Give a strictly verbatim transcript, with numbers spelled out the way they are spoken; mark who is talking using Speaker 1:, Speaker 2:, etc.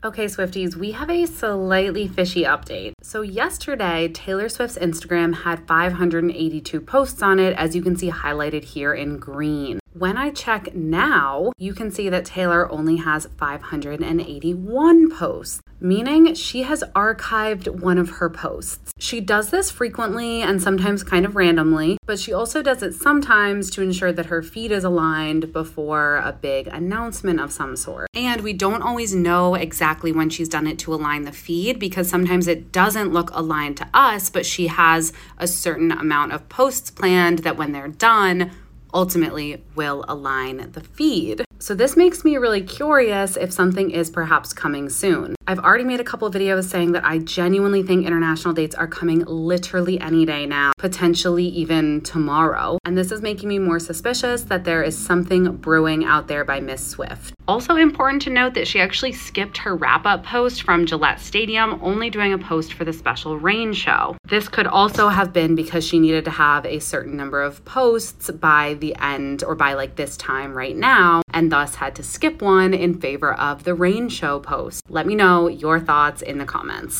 Speaker 1: Okay, Swifties, we have a slightly fishy update. So yesterday, Taylor Swift's Instagram had five hundred eighty-two posts on it, as you can see highlighted here in green. When I check now, you can see that Taylor only has five hundred eighty-one posts, meaning she has archived one of her posts. She does this frequently and sometimes kind of randomly, but she also does it sometimes to ensure that her feed is aligned before a big announcement of some sort. And we don't always know exactly when she's done it to align the feed, because sometimes it doesn't look aligned to us, but she has a certain amount of posts planned that when they're done, ultimately will align the feed. So this makes me really curious if something is perhaps coming soon. I've already made a couple of videos saying that I genuinely think international dates are coming literally any day now, potentially even tomorrow. And this is making me more suspicious that there is something brewing out there by Miss Swift. Also important to note that she actually skipped her wrap-up post from Gillette Stadium, only doing a post for the special rain show. This could also have been because she needed to have a certain number of posts by the end or by like this time right now, and thus had to skip one in favor of the rain show post. Let me know your thoughts in the comments.